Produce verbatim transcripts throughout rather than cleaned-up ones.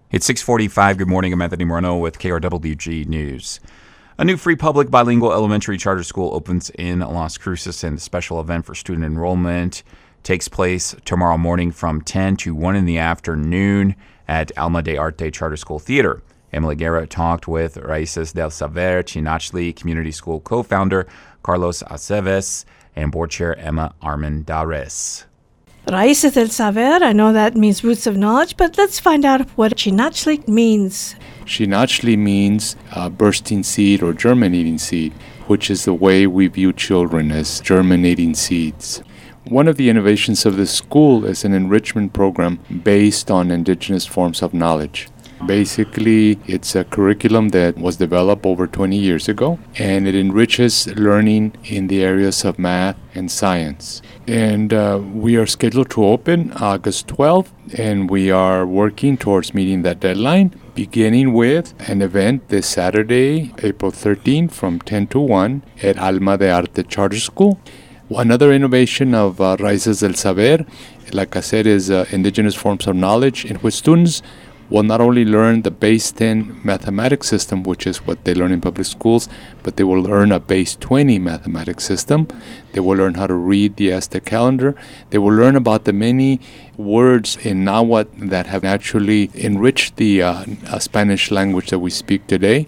It's six forty-five. Good morning. I'm Anthony Moreno with K R W G News. A new free public bilingual elementary charter school opens in Las Cruces, and the special event for student enrollment takes place tomorrow morning from ten to one in the afternoon at Alma de Arte Charter School Theater. Emily Guerra talked with Raíces del Saber Chinachli Community School co-founder Carlos Aceves and board chair Emma Armendariz. Raíces del Saber, I know that means roots of knowledge, but let's find out what Chinachli means. Chinachli means uh, bursting seed or germinating seed, which is the way we view children, as germinating seeds. One of the innovations of this school is an enrichment program based on indigenous forms of knowledge. Basically, it's a curriculum that was developed over twenty years ago, and it enriches learning in the areas of math and science. And uh, we are scheduled to open August twelfth, and we are working towards meeting that deadline, beginning with an event this Saturday, April thirteenth, from ten to one at Alma de Arte Charter School. Another innovation of uh, Raíces del Saber, like I said, is uh, indigenous forms of knowledge, in which students will not only learn the base ten mathematics system, which is what they learn in public schools, but they will learn a base twenty mathematics system. They will learn how to read the Aztec calendar. They will learn about the many words in Nahuatl that have actually enriched the uh, uh, Spanish language that we speak today.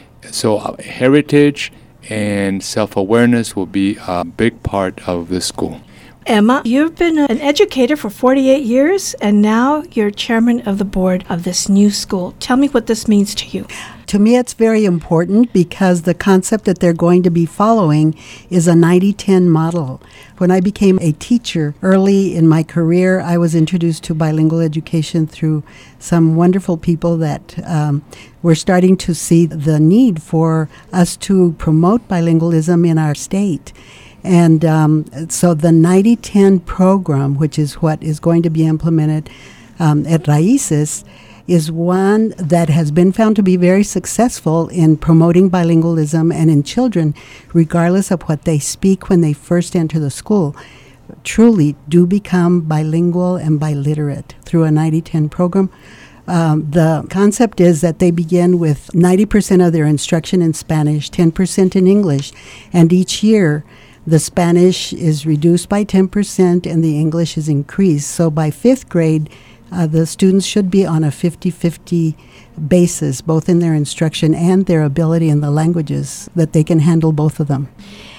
So uh, heritage and self-awareness will be a big part of the school. Emma, you've been an educator for forty-eight years, and now you're chairman of the board of this new school. Tell me what this means to you. To me, it's very important because the concept that they're going to be following is a ninety ten model. When I became a teacher early in my career, I was introduced to bilingual education through some wonderful people that um, were starting to see the need for us to promote bilingualism in our state. And um, so the ninety ten program, which is what is going to be implemented um, at Raíces, is one that has been found to be very successful in promoting bilingualism and in children, regardless of what they speak when they first enter the school, truly do become bilingual and biliterate through a ninety ten program. Um, the concept is that they begin with ninety percent of their instruction in Spanish, ten percent in English, and each year the Spanish is reduced by ten percent and the English is increased. So by fifth grade, uh, the students should be on a fifty-fifty basis, both in their instruction and their ability in the languages, that they can handle both of them.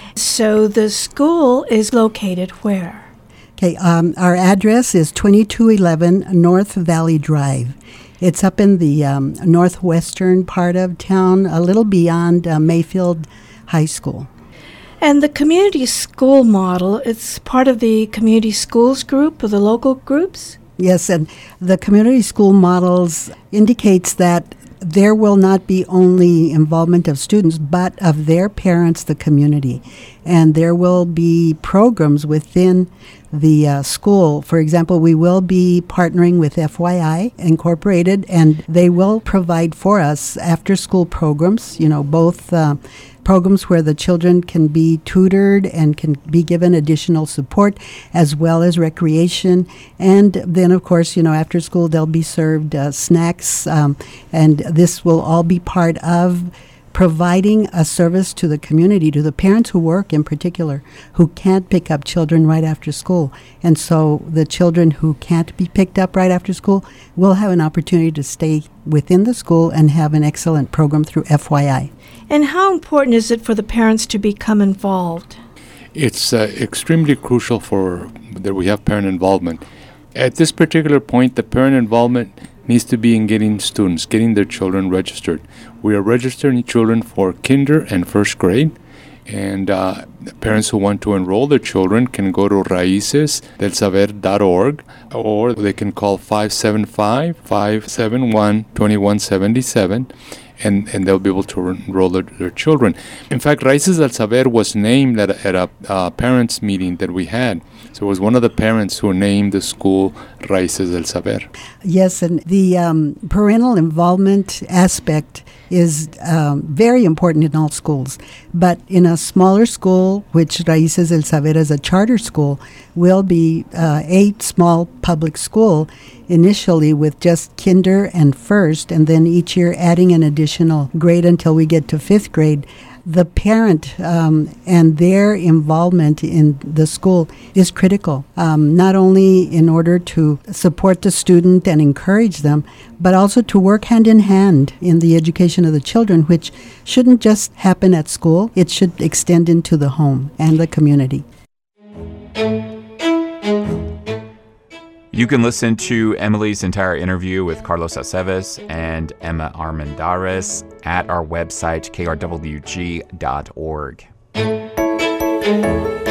So the school is located where? Okay, um, our address is twenty-two eleven North Valley Drive. It's up in the um, northwestern part of town, a little beyond uh, Mayfield High School. And the community school model, it's part of the community schools group or the local groups? Yes, and the community school models indicates that there will not be only involvement of students, but of their parents, the community. And there will be programs within the uh, school. For example, we will be partnering with F Y I Incorporated, and they will provide for us after-school programs, you know, both uh, programs where the children can be tutored and can be given additional support, as well as recreation. And then, of course, you know, after school, they'll be served uh, snacks, um, and this will all be part of providing a service to the community, to the parents who work in particular, who can't pick up children right after school. And so the children who can't be picked up right after school will have an opportunity to stay within the school and have an excellent program through F Y I. And how important is it for the parents to become involved? It's uh, extremely crucial for that we have parent involvement. At this particular point, the parent involvement needs to be in getting students, getting their children registered. We are registering children for kinder and first grade, and uh, parents who want to enroll their children can go to raíces del saber dot org, or they can call five seven five, five seven one, two one seven seven, and, and they'll be able to enroll their, their children. In fact, Raíces del Saber was named at a, at a uh, parents' meeting that we had So it was one of the parents who named the school Raíces del Saber. Yes, and the um, parental involvement aspect is um, very important in all schools. But in a smaller school, which Raíces del Saber is a charter school, will be uh, a small public school initially with just kinder and first, and then each year adding an additional grade until we get to fifth grade. The parent um, and their involvement in the school is critical, um, not only in order to support the student and encourage them, but also to work hand in hand in the education of the children, which shouldn't just happen at school. It should extend into the home and the community. You can listen to Emily's entire interview with Carlos Aceves and Emma Armendariz at our website, k r w g dot org.